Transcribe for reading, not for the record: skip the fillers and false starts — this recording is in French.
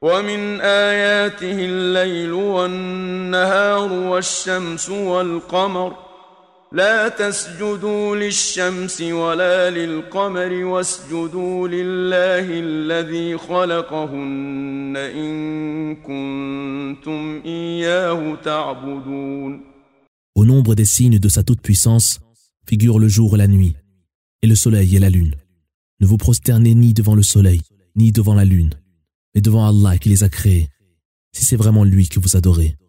ومن آياته الليل والنهار والشمس والقمر لا تسجدوا للشمس ولا للقمر واسجدوا لله الذي خلقهن إن كنتم إياه تعبدون. Au nombre des signes de sa toute-puissance figurent le jour et la nuit, et le soleil et la lune. Ne vous prosternez ni devant le soleil, ni devant la lune, mais devant Allah qui les a créés, si c'est vraiment lui que vous adorez.